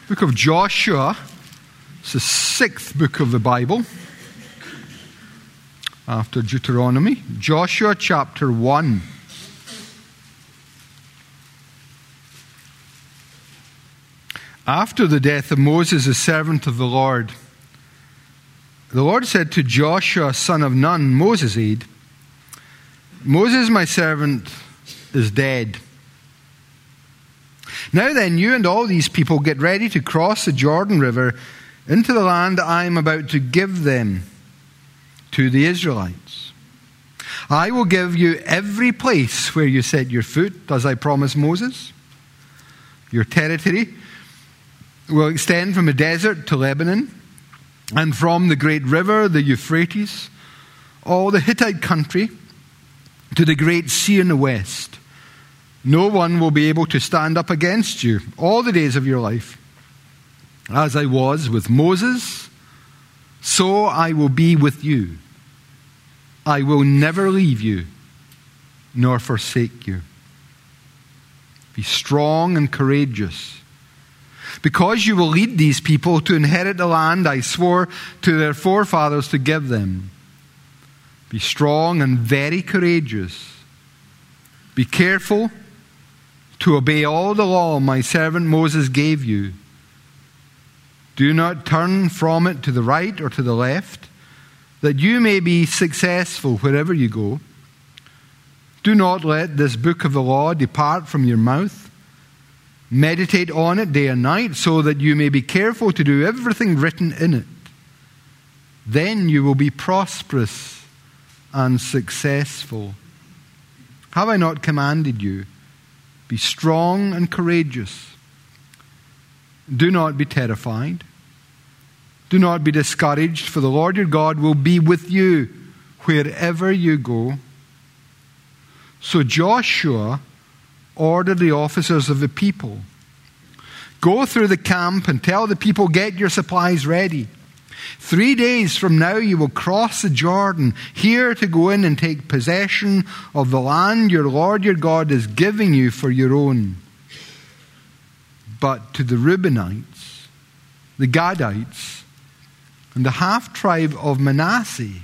Book of Joshua. It's the 6th book of the Bible after Deuteronomy. Joshua chapter 1. After the death of Moses, the servant of the Lord said to Joshua, son of Nun, Moses' aide, Moses, my servant, is dead. Now then, you and all these people get ready to cross the Jordan River into the land I am about to give them to the Israelites. I will give you every place where you set your foot, as I promised Moses. Your territory will extend from the desert to Lebanon, and from the great river, the Euphrates, all the Hittite country, to the great sea in the west. No one will be able to stand up against you all the days of your life. As I was with Moses, so I will be with you. I will never leave you nor forsake you. Be strong and courageous, because you will lead these people to inherit the land I swore to their forefathers to give them. Be strong and very courageous. Be careful to obey all the law my servant Moses gave you. Do not turn from it to the right or to the left, that you may be successful wherever you go. Do not let this book of the law depart from your mouth. Meditate on it day and night, so that you may be careful to do everything written in it. Then you will be prosperous and successful. Have I not commanded you? Be strong and courageous. Do not be terrified. Do not be discouraged, for the Lord your God will be with you wherever you go. So Joshua ordered the officers of the people, go through the camp and tell the people, get your supplies ready. 3 days from now you will cross the Jordan, here to go in and take possession of the land your Lord your God is giving you for your own. But to the Reubenites, the Gadites, and the half-tribe of Manasseh,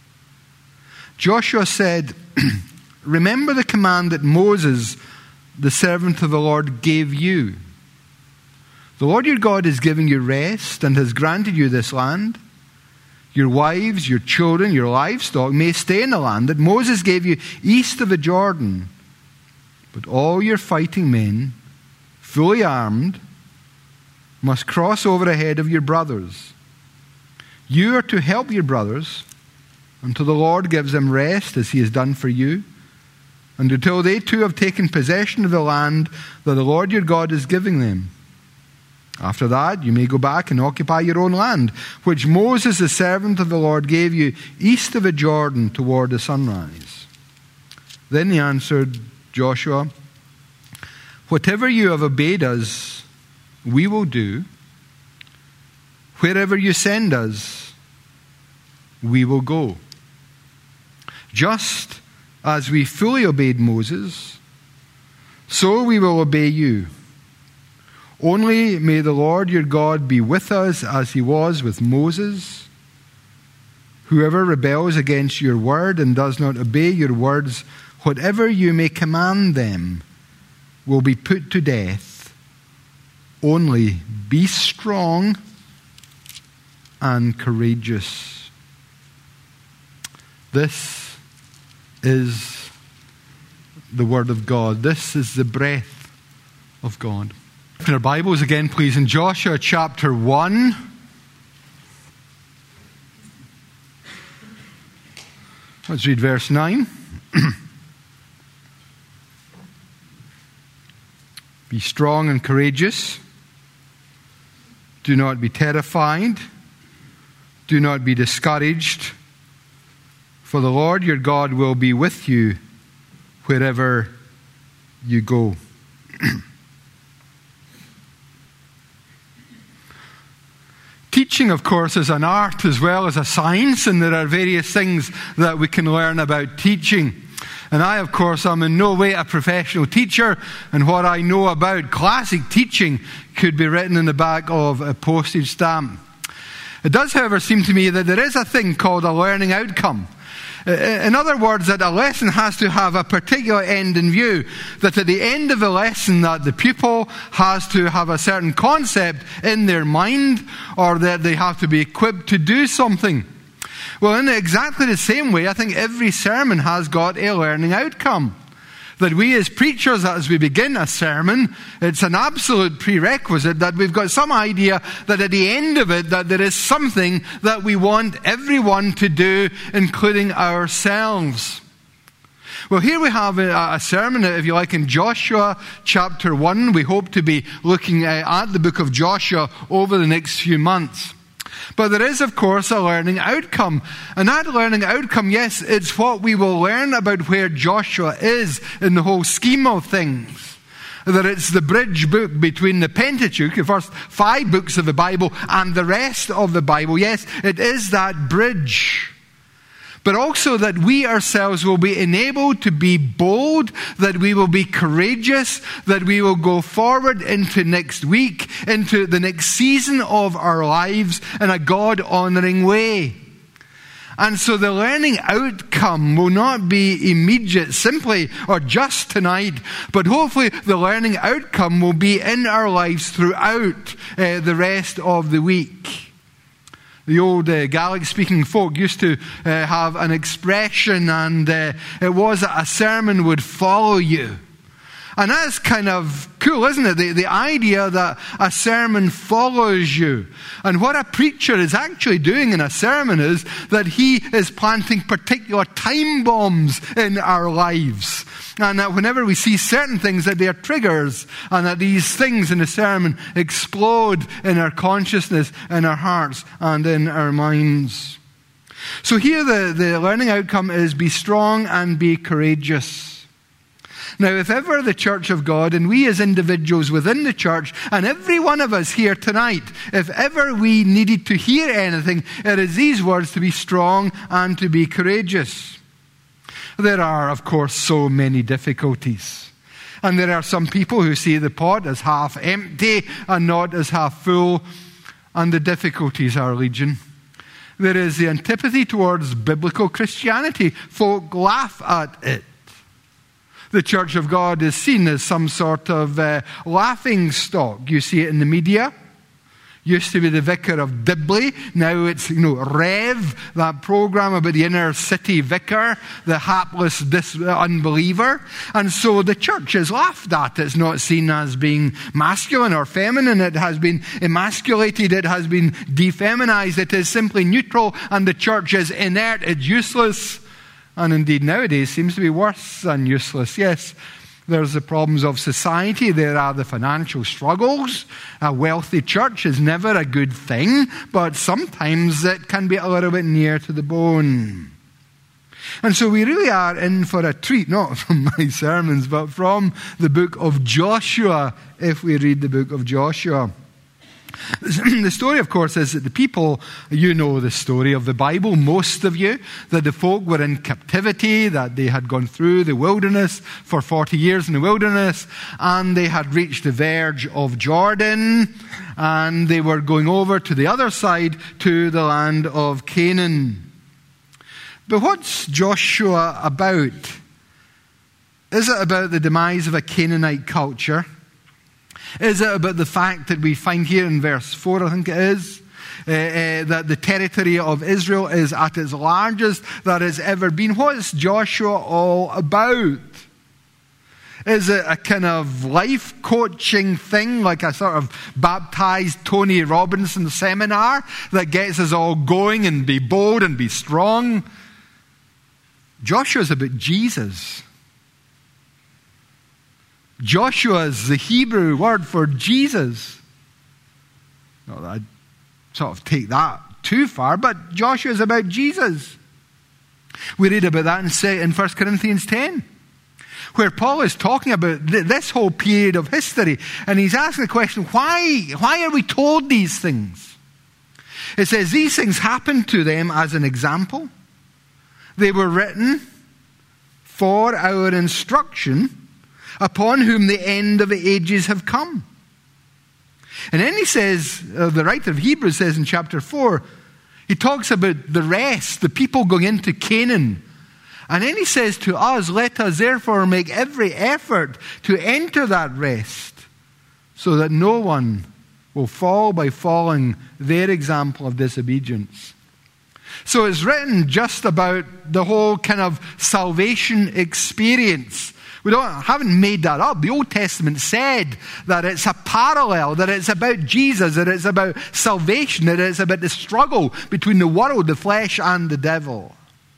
Joshua said, remember the command that Moses, the servant of the Lord, gave you. The Lord your God is giving you rest and has granted you this land. Your wives, your children, your livestock may stay in the land that Moses gave you east of the Jordan. But all your fighting men, fully armed, must cross over ahead of your brothers. You are to help your brothers until the Lord gives them rest, as he has done for you, and until they too have taken possession of the land that the Lord your God is giving them. After that, you may go back and occupy your own land, which Moses, the servant of the Lord, gave you east of the Jordan toward the sunrise. Then he answered Joshua, whatever you have obeyed us, we will do. Wherever you send us, we will go. Just as we fully obeyed Moses, so we will obey you. Only may the Lord your God be with us as he was with Moses. Whoever rebels against your word and does not obey your words, whatever you may command them, will be put to death. Only be strong and courageous. This is the word of God. This is the breath of God. Open our Bibles again, please, in Joshua chapter 1. Let's read verse 9. Be strong and courageous. Do not be terrified. Do not be discouraged. For the Lord your God will be with you wherever you go. Teaching, of course, is an art as well as a science, and there are various things that we can learn about teaching. And I, of course, am in no way a professional teacher, and what I know about classic teaching could be written in the back of a postage stamp. It does, however, seem to me that there is a thing called a learning outcome. In other words, that a lesson has to have a particular end in view. That at the end of the lesson, that the pupil has to have a certain concept in their mind, or that they have to be equipped to do something. Well, in exactly the same way, I think every sermon has got a learning outcome. That we as preachers, as we begin a sermon, it's an absolute prerequisite that we've got some idea that at the end of it, that there is something that we want everyone to do, including ourselves. Well, here we have a sermon, if you like, in Joshua chapter 1. We hope to be looking at the book of Joshua over the next few months. But there is, of course, a learning outcome. And that learning outcome, yes, it's what we will learn about where Joshua is in the whole scheme of things. That it's the bridge book between the Pentateuch, the first 5 books of the Bible, and the rest of the Bible. Yes, it is that bridge. But also that we ourselves will be enabled to be bold, that we will be courageous, that we will go forward into next week, into the next season of our lives in a God-honoring way. And so the learning outcome will not be immediate, simply or just tonight, but hopefully the learning outcome will be in our lives throughout the rest of the week. The old Gaelic-speaking folk used to have an expression, and it was that a sermon would follow you. And that's kind of cool, isn't it? The idea that a sermon follows you. And what a preacher is actually doing in a sermon is that he is planting particular time bombs in our lives. And that whenever we see certain things, that they are triggers, and that these things in the sermon explode in our consciousness, in our hearts, and in our minds. So here the learning outcome is be strong and be courageous. Now, if ever the church of God, and we as individuals within the church, and every one of us here tonight, if ever we needed to hear anything, it is these words: to be strong and to be courageous. There are, of course, so many difficulties. And there are some people who see the pot as half empty and not as half full. And the difficulties are legion. There is the antipathy towards biblical Christianity. Folk laugh at it. The Church of God is seen as some sort of laughing stock. You see it in the media. Used to be the Vicar of Dibley. Now it's, Rev, that program about the inner city vicar, the hapless unbeliever. And so the church is laughed at. It's not seen as being masculine or feminine. It has been emasculated. It has been defeminized. It is simply neutral, and the church is inert. It's useless. And indeed nowadays seems to be worse than useless. Yes, there's the problems of society. There are the financial struggles. A wealthy church is never a good thing, but sometimes it can be a little bit near to the bone. And so we really are in for a treat, not from my sermons, but from the book of Joshua, if we read the book of Joshua. The story, of course, is that the people, you know the story of the Bible, most of you, that the folk were in captivity, that they had gone through the wilderness for 40 years in the wilderness, and they had reached the verge of Jordan, and they were going over to the other side, to the land of Canaan. But what's Joshua about? Is it about the demise of a Canaanite culture? Is it about the fact that we find here in verse 4, I think it is, that the territory of Israel is at its largest that has ever been? What is Joshua all about? Is it a kind of life coaching thing, like a sort of baptized Tony Robinson seminar that gets us all going and be bold and be strong? Joshua is about Jesus. Joshua is the Hebrew word for Jesus. Well, I'd sort of take that too far, but Joshua is about Jesus. We read about that in 1 Corinthians 10, where Paul is talking about this whole period of history, and he's asking the question, why are we told these things? It says, these things happened to them as an example. They were written for our instruction, upon whom the end of the ages have come. And then he says, the writer of Hebrews says in chapter 4, he talks about the rest, the people going into Canaan. And then he says to us, let us therefore make every effort to enter that rest, so that no one will fall by following their example of disobedience. So it's written just about the whole kind of salvation experience. We haven't made that up. The Old Testament said that it's a parallel, that it's about Jesus, that it's about salvation, that it's about the struggle between the world, the flesh, and the devil.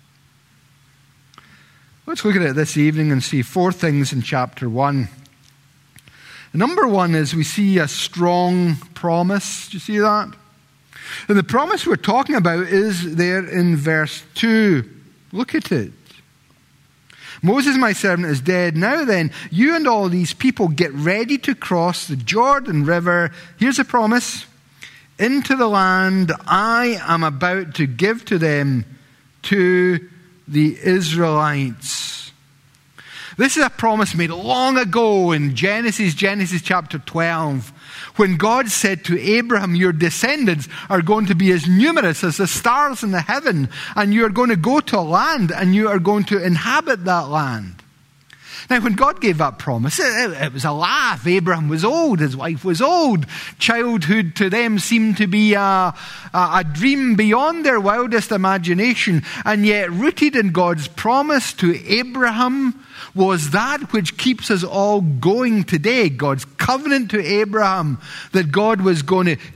Let's look at it this evening and see 4 things in chapter 1. Number 1 is we see a strong promise. Do you see that? And the promise we're talking about is there in verse 2. Look at it. Moses, my servant, is dead. Now then, you and all these people get ready to cross the Jordan River. Here's a promise. Into the land I am about to give to them, to the Israelites. This is a promise made long ago in Genesis chapter 12, when God said to Abraham, your descendants are going to be as numerous as the stars in the heaven, and you are going to go to a land, and you are going to inhabit that land. Now, when God gave that promise, it was a laugh. Abraham was old. His wife was old. Childhood to them seemed to be a dream beyond their wildest imagination. And yet, rooted in God's promise to Abraham was that which keeps us all going today. God's covenant to Abraham that God was going to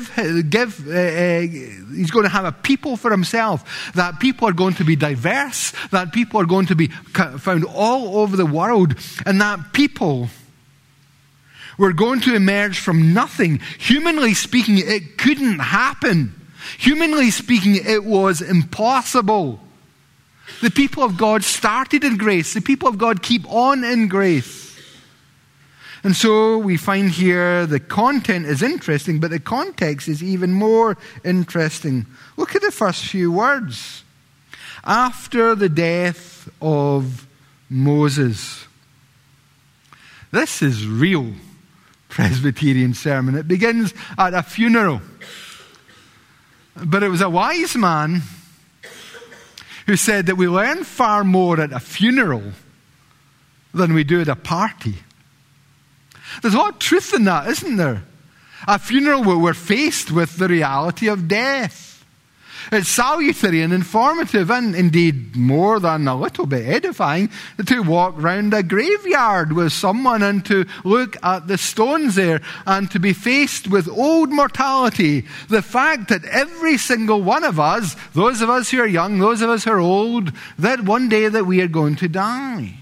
he's going to have a people for himself. That people are going to be diverse. That people are going to be found all over the world. And that people were going to emerge from nothing. Humanly speaking, it couldn't happen. Humanly speaking, it was impossible. The people of God started in grace. The people of God keep on in grace. And so we find here the content is interesting, but the context is even more interesting. Look at the first few words. After the death of Moses. This is real Presbyterian sermon. It begins at a funeral. But it was a wise man who said that we learn far more at a funeral than we do at a party. There's a lot of truth in that, isn't there? At a funeral where we're faced with the reality of death. It's salutary and informative, and indeed more than a little bit edifying, to walk round a graveyard with someone and to look at the stones there and to be faced with old mortality. The fact that every single one of us, those of us who are young, those of us who are old, that one day that we are going to die.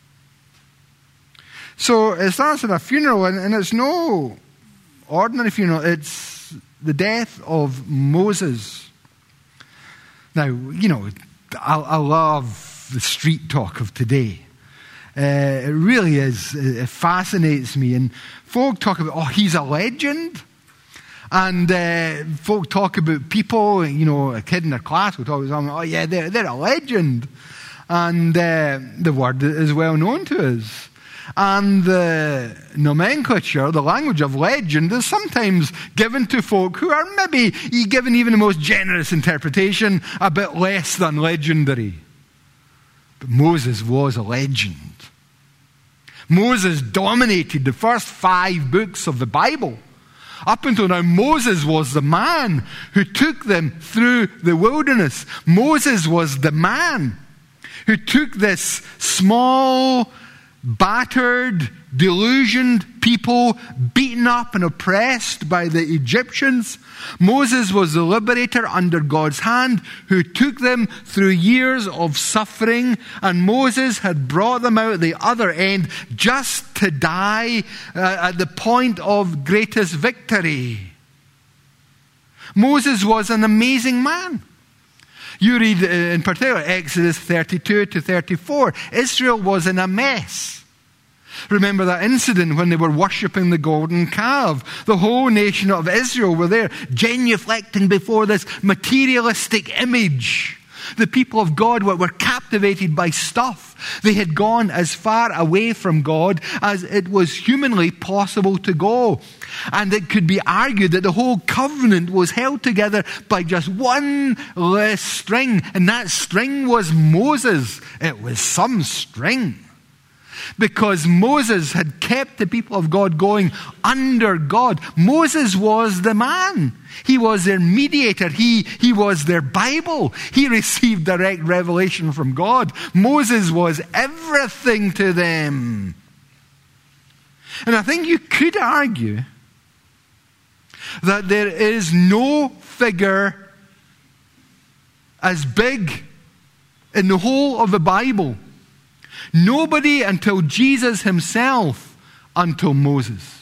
So it starts at a funeral, and it's no ordinary funeral. It's the death of Moses. Now, I love the street talk of today. It really is. It fascinates me. And folk talk about, he's a legend. And folk talk about people, a kid in their class will talk about, they're a legend. And the word is well known to us. And the nomenclature, the language of legend, is sometimes given to folk who are maybe given even the most generous interpretation, a bit less than legendary. But Moses was a legend. Moses dominated the first 5 books of the Bible. Up until now, Moses was the man who took them through the wilderness. Moses was the man who took this small, battered, delusioned people, beaten up and oppressed by the Egyptians. Moses was the liberator under God's hand who took them through years of suffering, and Moses had brought them out the other end just to die at the point of greatest victory. Moses was an amazing man. You read in particular Exodus 32 to 34. Israel was in a mess. Remember that incident when they were worshipping the golden calf. The whole nation of Israel were there, genuflecting before this materialistic image. The people of God were captivated by stuff. They had gone as far away from God as it was humanly possible to go. And it could be argued that the whole covenant was held together by just one less string. And that string was Moses. It was some string. Because Moses had kept the people of God going under God. Moses was the man. He was their mediator. He was their Bible. He received direct revelation from God. Moses was everything to them. And I think you could argue that there is no figure as big in the whole of the Bible. Nobody until Jesus himself, until Moses.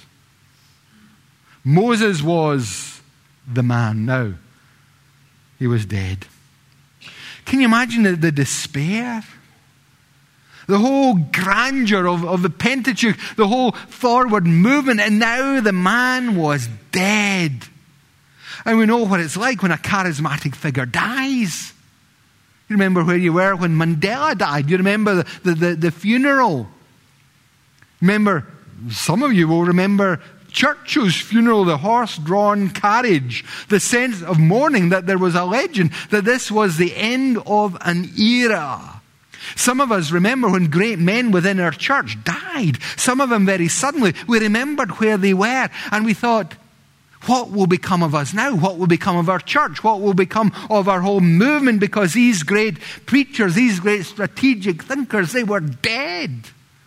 Moses was the man. Now, he was dead. Can you imagine the despair? The whole grandeur of the Pentateuch, the whole forward movement, and now the man was dead. And we know what it's like when a charismatic figure dies. You remember where you were when Mandela died. You remember the funeral. Remember, some of you will remember Churchill's funeral, the horse-drawn carriage, the sense of mourning, that there was a legend that this was the end of an era. Some of us remember when great men within our church died. Some of them very suddenly. We remembered where they were and we thought, what will become of us now? What will become of our church? What will become of our whole movement? Because these great preachers, these great strategic thinkers, they were dead.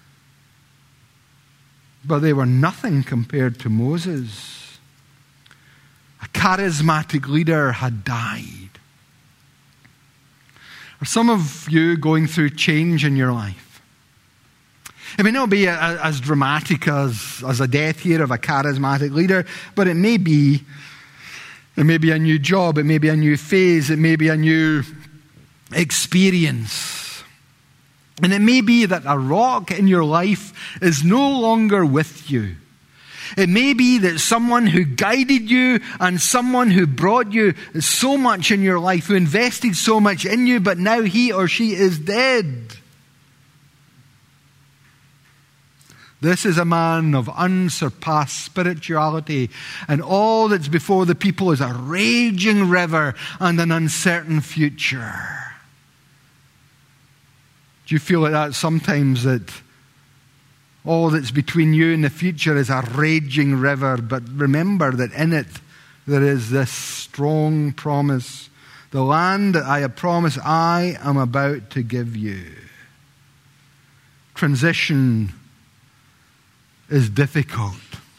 But they were nothing compared to Moses. A charismatic leader had died. Are some of you going through change in your life? It may not be as dramatic as a death here of a charismatic leader, but it may be a new job, it may be a new phase, it may be a new experience. And it may be that a rock in your life is no longer with you. It may be that someone who guided you and someone who brought you so much in your life, who invested so much in you, but now he or she is dead. This is a man of unsurpassed spirituality, and all that's before the people is a raging river and an uncertain future. Do you feel like that sometimes, that all that's between you and the future is a raging river? But remember that in it there is this strong promise. The land that I have promised, I am about to give you. Transition is difficult.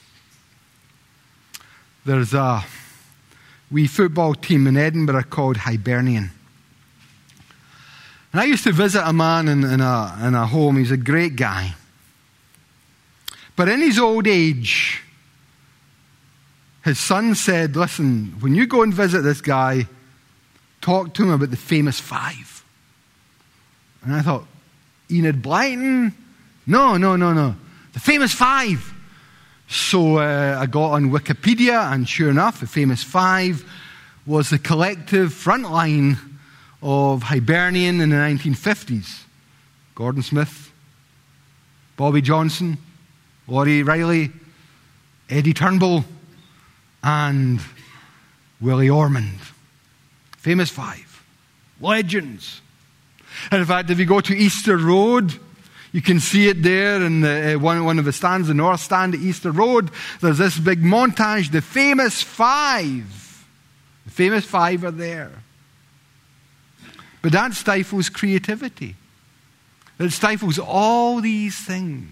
There's a wee football team in Edinburgh called Hibernian. And I used to visit a man in a home. He's a great guy. But in his old age, his son said, listen, when you go and visit this guy, talk to him about the famous five. And I thought, Enid Blyton? No. The famous five. So I got on Wikipedia, and sure enough, the famous five was the collective front line of Hibernian in the 1950s. Gordon Smith, Bobby Johnson, Laurie Riley, Eddie Turnbull, and Willie Ormond. Famous five. Legends. And in fact, if you go to Easter Road, you can see it there in one of the stands, the North Stand at Easter Road. There's this big montage, the famous five. The famous five are there. But that stifles creativity. It stifles all these things.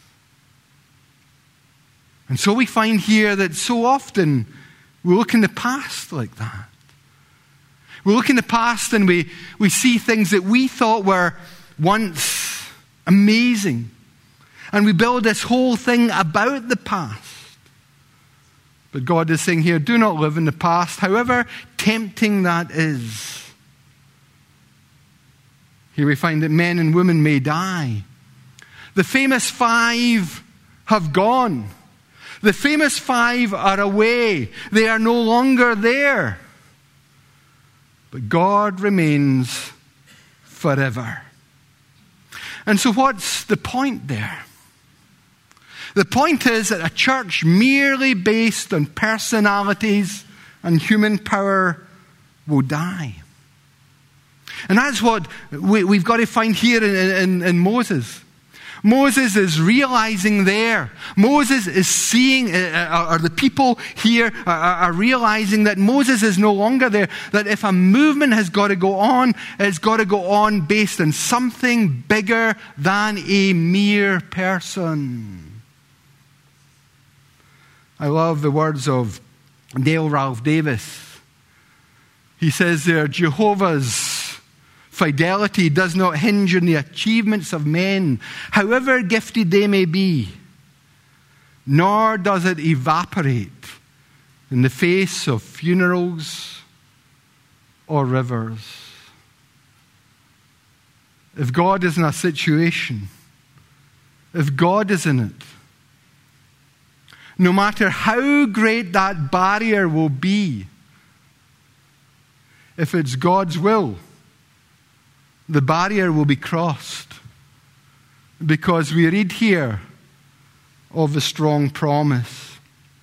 And so we find here that so often we look in the past like that. We look in the past and we see things that we thought were once amazing. And we build this whole thing about the past. But God is saying here, do not live in the past, however tempting that is. Here we find that men and women may die. The famous five have gone. The famous five are away. They are no longer there. But God remains forever. And so what's the point there? The point is that a church merely based on personalities and human power will die. And that's what we've got to find here in Moses. Moses is realizing there. Moses is seeing, or the people here are realizing that Moses is no longer there. That if a movement has got to go on, it's got to go on based on something bigger than a mere person. I love the words of Dale Ralph Davis. He says there, Jehovah's fidelity does not hinge on the achievements of men, however gifted they may be, nor does it evaporate in the face of funerals or rivers. If God is in a situation, if God is in it, no matter how great that barrier will be, if it's God's will, the barrier will be crossed. Because we read here of the strong promise.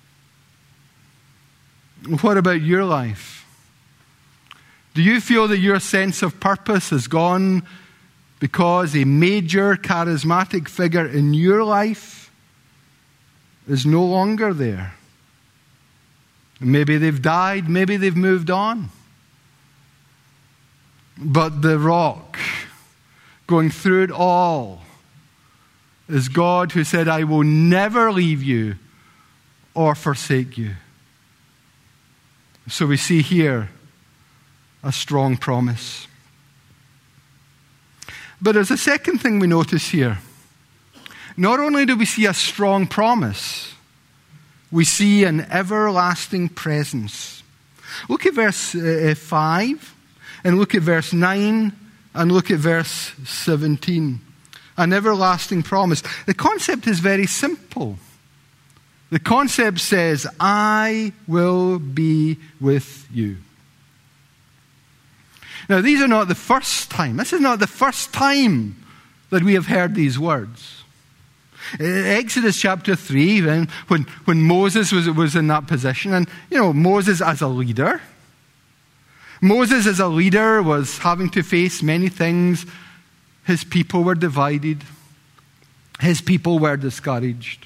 What about your life? Do you feel that your sense of purpose has gone because a major charismatic figure in your life is no longer there? Maybe they've died, maybe they've moved on. But the rock going through it all is God, who said, I will never leave you or forsake you. So we see here a strong promise. But there's a second thing we notice here. Not only do we see a strong promise, we see an everlasting presence. Look at verse 5, and look at verse 9, and look at verse 17. An everlasting promise. The concept is very simple. The concept says, I will be with you. Now, these are not the first time. This is not the first time that we have heard these words. Exodus chapter 3, when Moses was in that position, and Moses as a leader. Moses as a leader was having to face many things. His people were divided. His people were discouraged.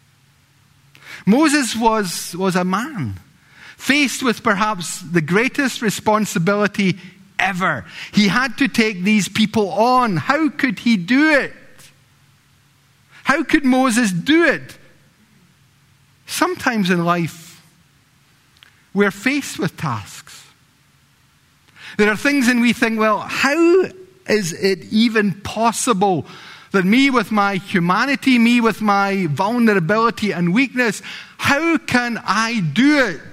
Moses was a man faced with perhaps the greatest responsibility ever. He had to take these people on. How could he do it? How could Moses do it? Sometimes in life, we're faced with tasks. There are things and we think, well, how is it even possible that me with my humanity, me with my vulnerability and weakness, how can I do it?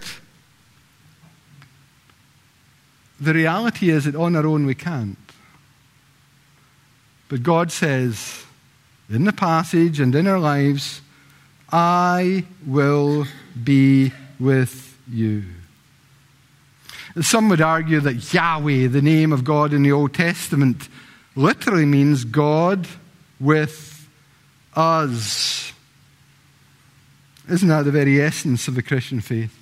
The reality is that on our own we can't. But God says, in the passage and in our lives, I will be with you. Some would argue that Yahweh, the name of God in the Old Testament, literally means God with us. Isn't that the very essence of the Christian faith?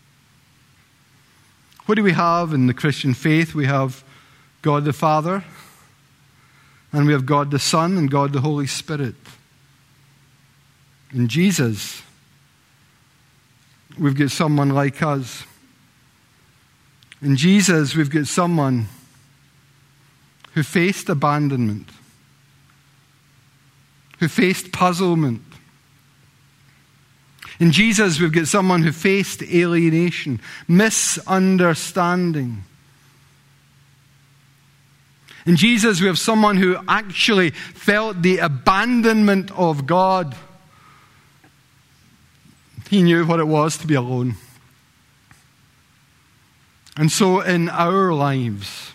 What do we have in the Christian faith? We have God the Father, and we have God the Son, and God the Holy Spirit. In Jesus, we've got someone like us. In Jesus, we've got someone who faced abandonment, who faced puzzlement. In Jesus, we've got someone who faced alienation, misunderstanding. In Jesus, we have someone who actually felt the abandonment of God. He knew what it was to be alone. And so in our lives,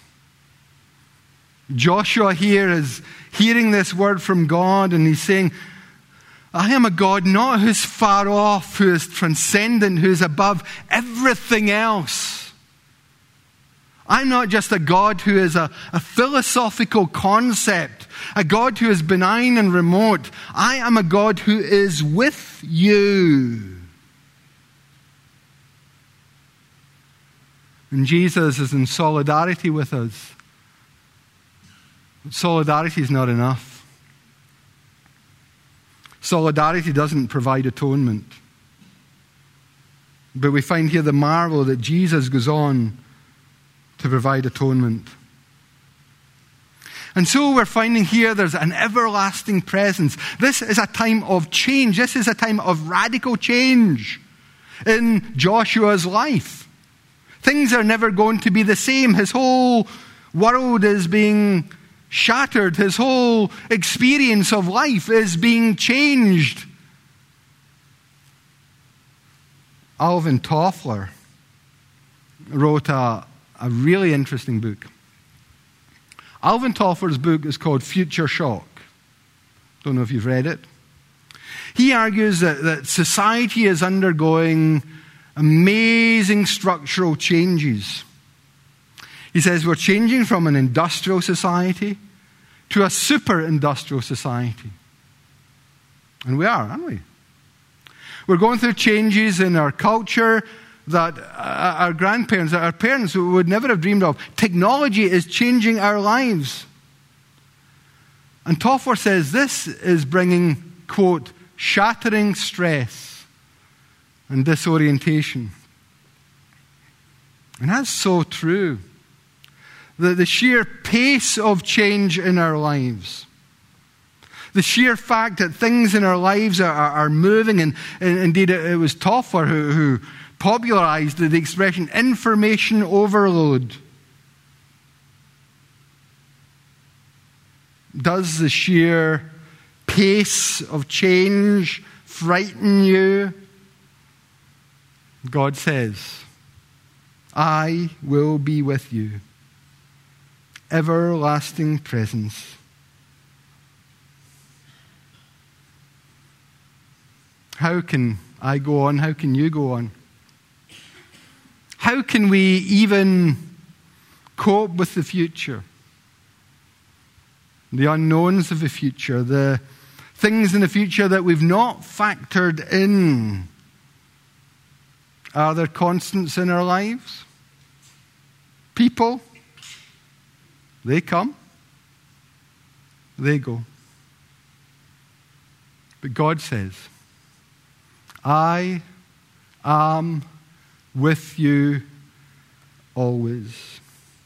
Joshua here is hearing this word from God, and he's saying, I am a God not who's far off, who is transcendent, who is above everything else. I'm not just a God who is a philosophical concept, a God who is benign and remote. I am a God who is with you. And Jesus is in solidarity with us. But solidarity is not enough. Solidarity doesn't provide atonement. But we find here the marvel that Jesus goes on to provide atonement. And so we're finding here there's an everlasting presence. This is a time of change. This is a time of radical change in Joshua's life. Things are never going to be the same. His whole world is being shattered. His whole experience of life is being changed. Alvin Toffler wrote a really interesting book. Alvin Toffler's book is called Future Shock. Don't know if you've read it. He argues that society is undergoing amazing structural changes. He says we're changing from an industrial society to a super-industrial society. And we are, aren't we? We're going through changes in our culture that our grandparents, our parents would never have dreamed of. Technology is changing our lives. And Toffler says this is bringing, quote, shattering stress and disorientation. And that's so true. The sheer pace of change in our lives, the sheer fact that things in our lives are moving, and indeed it was Toffler who popularized the expression information overload. Does the sheer pace of change frighten you? God says, I will be with you. Everlasting presence. How can I go on? How can you go on? How can we even cope with the future? The unknowns of the future, the things in the future that we've not factored in. Are there constants in our lives? People, they come, they go. But God says, I am with you always.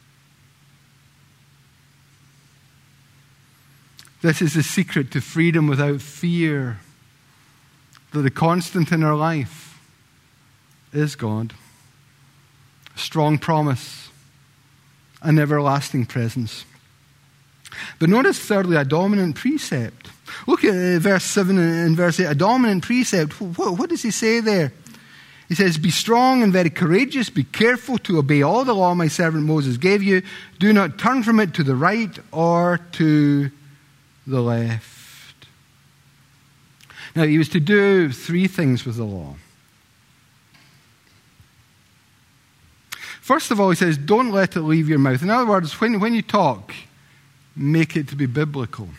This is the secret to freedom without fear. That the constant in our life is God. A strong promise. An everlasting presence. But notice thirdly, a dominant precept. Look at verse 7 and verse 8. A dominant precept. What does he say there? He says, be strong and very courageous. Be careful to obey all the law my servant Moses gave you. Do not turn from it to the right or to the left. Now, he was to do three things with the law. First of all, he says, don't let it leave your mouth. In other words, when you talk, make it to be biblical.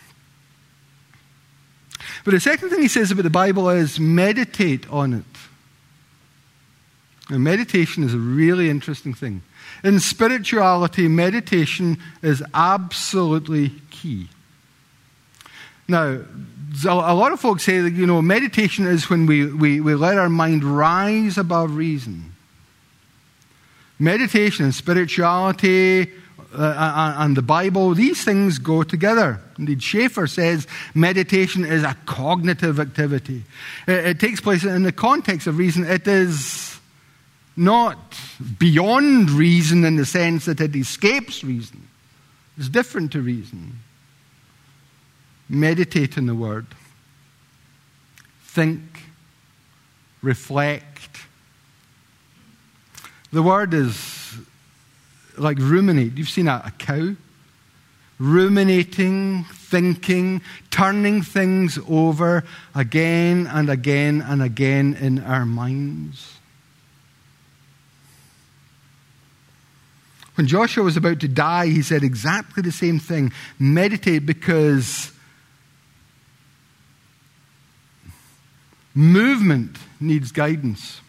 But the second thing he says about the Bible is meditate on it. Now, meditation is a really interesting thing. In spirituality, meditation is absolutely key. Now, a lot of folks say that, meditation is when we let our mind rise above reason. Meditation and spirituality and the Bible, these things go together. Indeed, Schaeffer says meditation is a cognitive activity. It takes place in the context of reason. It is not beyond reason in the sense that it escapes reason. It's different to reason. Meditate on the Word. Think. Reflect. The word is like ruminate. You've seen a cow. Ruminating, thinking, turning things over again and again and again in our minds. When Joshua was about to die, he said exactly the same thing. Meditate, because movement needs guidance.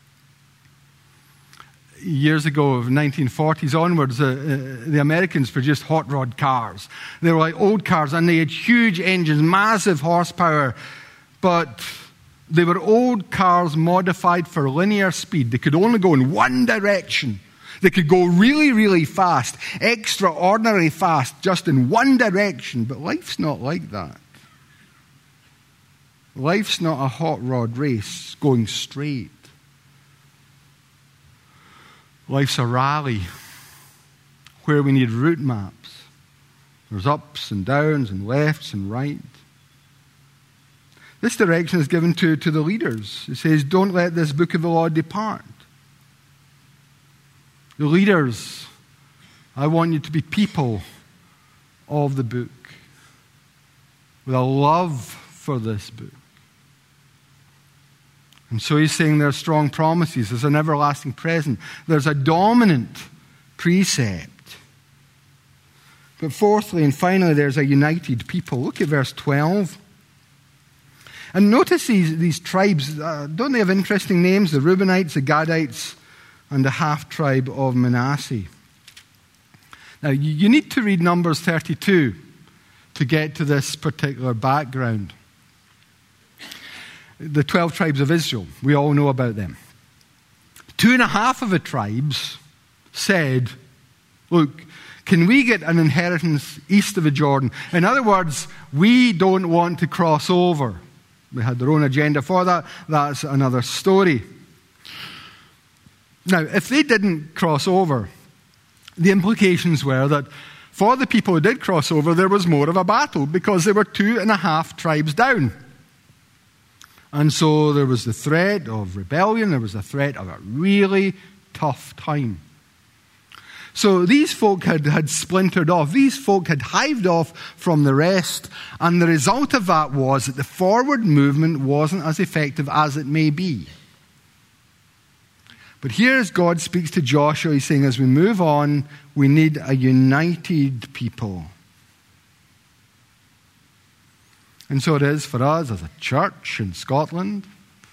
Years ago, of 1940s onwards, the Americans produced hot rod cars. They were like old cars, and they had huge engines, massive horsepower, but they were old cars modified for linear speed. They could only go in one direction. They could go really, really fast, extraordinarily fast, just in one direction. But life's not like that. Life's not a hot rod race going straight. Life's a rally where we need route maps. There's ups and downs and lefts and right. This direction is given to the leaders. It says, don't let this book of the law depart. The leaders, I want you to be people of the book with a love for this book. And so he's saying there are strong promises. There's an everlasting present. There's a dominant precept. But fourthly and finally, there's a united people. Look at verse 12. And notice these tribes. Don't they have interesting names? The Reubenites, the Gadites, and the half-tribe of Manasseh. Now, you need to read Numbers 32 to get to this particular background. The 12 tribes of Israel, we all know about them. 2.5 of the tribes said, look, can we get an inheritance east of the Jordan? In other words, we don't want to cross over. They had their own agenda for that. That's another story. Now, if they didn't cross over, the implications were that for the people who did cross over, there was more of a battle because there were 2.5 tribes down. And so there was the threat of rebellion. There was the threat of a really tough time. So these folk had splintered off. These folk had hived off from the rest. And the result of that was that the forward movement wasn't as effective as it may be. But here as God speaks to Joshua, he's saying as we move on, we need a united people. And so it is for us as a church in Scotland.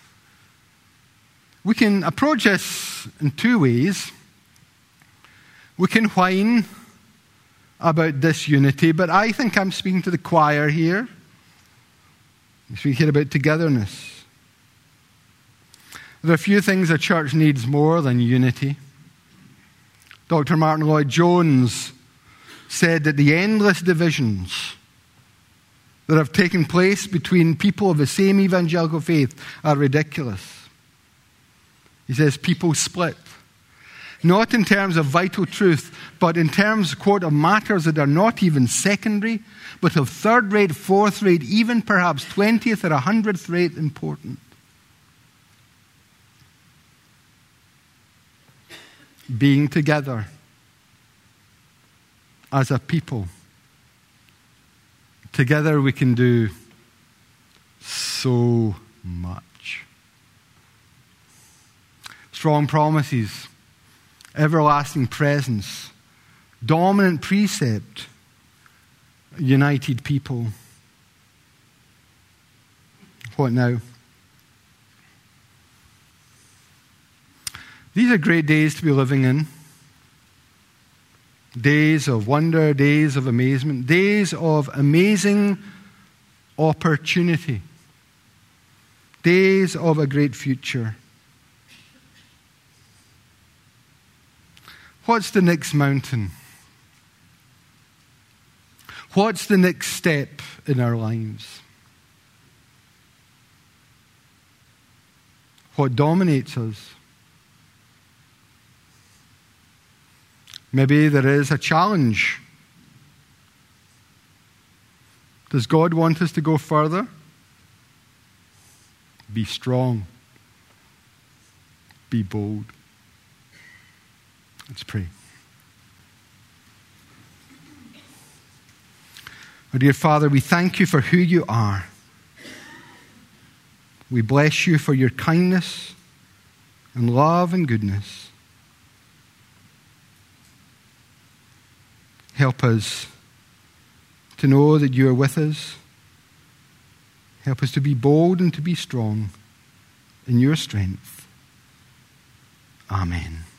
We can approach this in 2 ways. We can whine about disunity, but I think I'm speaking to the choir here. I'm speaking here about togetherness. There are a few things a church needs more than unity. Dr. Martin Lloyd-Jones said that the endless divisions that have taken place between people of the same evangelical faith are ridiculous. He says people split, not in terms of vital truth, but in terms, quote, of matters that are not even secondary, but of third-rate, fourth-rate, even perhaps 20th or 100th rate important. Being together as a people. Together we can do so much. Strong promises, everlasting presence, dominant precept, united people. What now? These are great days to be living in. Days of wonder, days of amazement, days of amazing opportunity, days of a great future. What's the next mountain? What's the next step in our lives? What dominates us? Maybe there is a challenge. Does God want us to go further? Be strong. Be bold. Let's pray. Our dear Father, we thank you for who you are. We bless you for your kindness and love and goodness. Help us to know that you are with us. Help us to be bold and to be strong in your strength. Amen.